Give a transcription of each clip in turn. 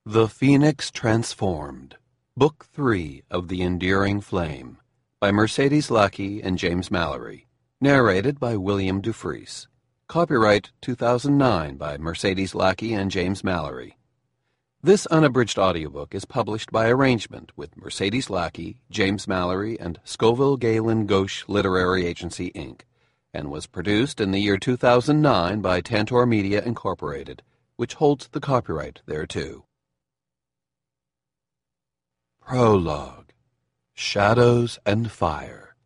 The Phoenix Transformed, Book 3 of The Enduring Flame, by Mercedes Lackey and James Mallory, narrated by William Dufresne. Copyright 2009 by Mercedes Lackey and James Mallory. This unabridged audiobook is published by arrangement with Mercedes Lackey, James Mallory, and Scoville Galen Gauche Literary Agency, Inc., and was produced in the year 2009 by Tantor Media, Incorporated, which holds the copyright thereto. Prologue. Shadows and Fire.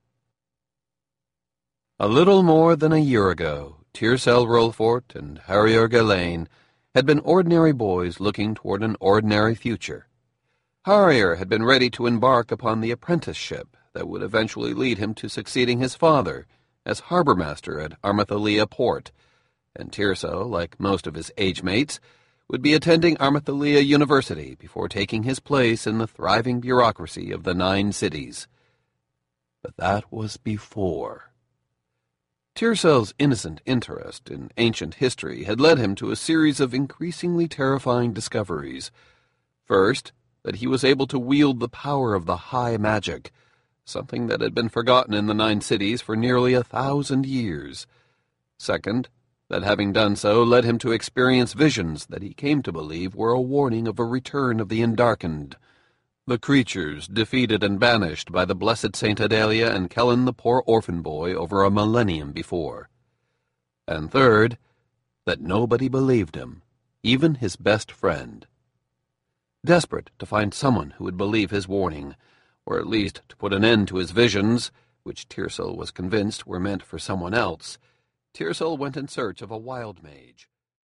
A little more than a year ago, Tircel Rollfort and Harrier Ghislaine had been ordinary boys looking toward an ordinary future. Harrier had been ready to embark upon the apprenticeship that would eventually lead him to succeeding his father as harbor-master at Armathalea Port, and Tircel, like most of his age-mates, would be attending Armathalea University before taking his place in the thriving bureaucracy of the 9 cities. But that was before. Tircel's innocent interest in ancient history had led him to a series of increasingly terrifying discoveries. First, that he was able to wield the power of the high magic, something that had been forgotten in the 9 cities for nearly 1,000 years. Second, that having done so led him to experience visions that he came to believe were a warning of a return of the Endarkened, the creatures defeated and banished by the blessed Saint Adelia and Kellen the poor orphan boy over a millennium before. And third, that nobody believed him, even his best friend. Desperate to find someone who would believe his warning, or at least to put an end to his visions, which Tircel was convinced were meant for someone else, Tircel went in search of a wild mage.